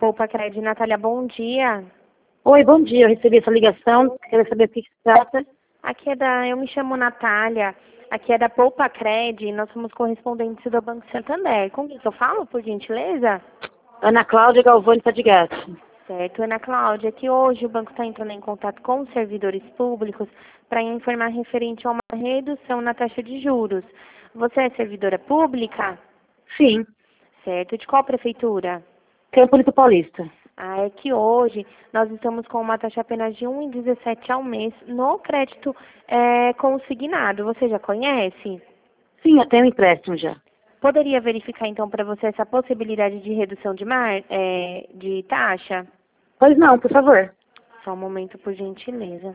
Poupa Cred, Natália, bom dia. Oi, bom dia. Eu recebi essa ligação. Quero saber o que se trata. Eu me chamo Natália. Aqui é da Poupa Cred. Nós somos correspondentes do Banco Santander. Com quem que eu falo, por gentileza? Ana Cláudia Galvani Padigatti. Certo, Ana Cláudia, que hoje o banco está entrando em contato com os servidores públicos para informar referente a uma redução na taxa de juros. Você é servidora pública? Sim, Certo. De qual prefeitura? Campo Limpo Paulista. É que hoje nós estamos com uma taxa apenas de 1,17 ao mês no crédito consignado. Você já conhece? Sim, eu tenho um empréstimo já. Poderia verificar então para você essa possibilidade de redução de taxa? Pois não, por favor. Só um momento, por gentileza.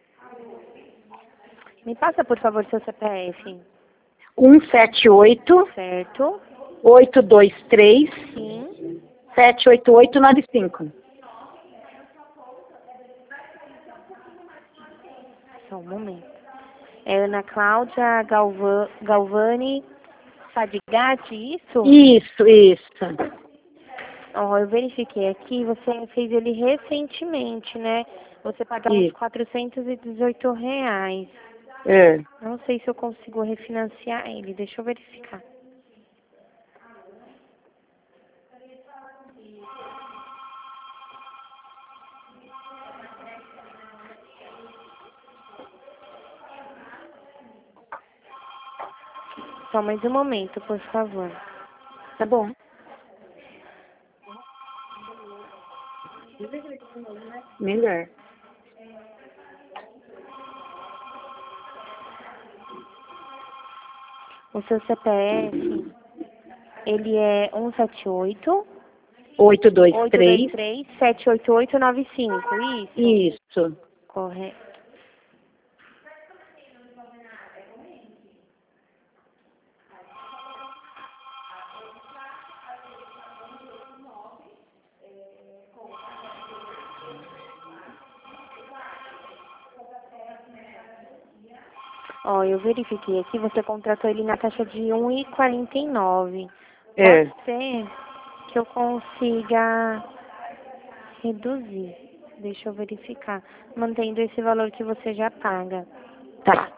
Me passa, por favor, seu CPF. 178 Certo? 823 Sim. 78895. Só um momento. É Ana Cláudia Galvani Padigatti, isso? Isso. Ó, eu verifiquei aqui, você fez ele recentemente, né? Você pagava uns Isso. R$ 418. É. Não sei se eu consigo refinanciar ele, deixa eu verificar. Só mais um momento, por favor. Tá bom. Melhor. O seu CPF, ele é 178 823 823 78895, isso? Isso. Correto. Ó, eu verifiquei aqui, você contratou ele na taxa de 1,49. É. Pode ser que eu consiga reduzir. Deixa eu verificar. Mantendo esse valor que você já paga. Tá.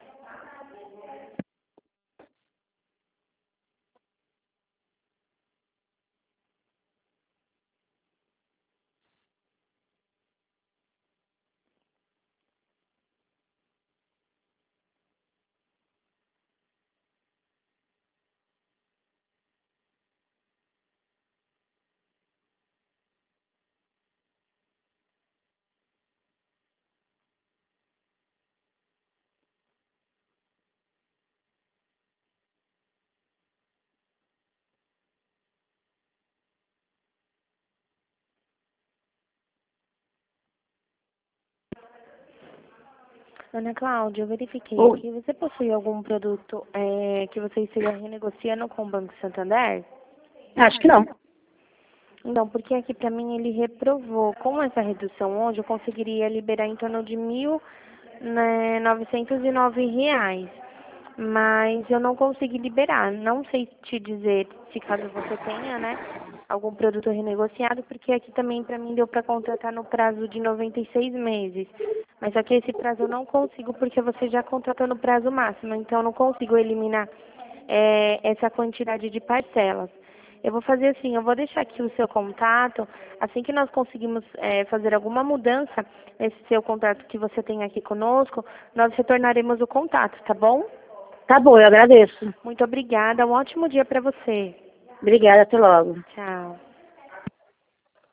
Ana Cláudia, eu verifiquei Oi. aqui. Você possui algum produto que você esteja renegociando com o Banco Santander? Acho que não. Então, porque aqui para mim ele reprovou. Com essa redução hoje, eu conseguiria liberar em torno de R$ 1.909. Mas eu não consegui liberar. Não sei te dizer se caso você tenha, né, algum produto renegociado, porque aqui também para mim deu para contratar no prazo de 96 meses. Mas aqui esse prazo eu não consigo porque você já contratou no prazo máximo, então eu não consigo eliminar essa quantidade de parcelas. Eu vou fazer assim, eu vou deixar aqui o seu contato, assim que nós conseguimos fazer alguma mudança nesse seu contrato que você tem aqui conosco, nós retornaremos o contato, tá bom? Tá bom, eu agradeço. Muito obrigada, um ótimo dia para você. Obrigada, até logo. Tchau.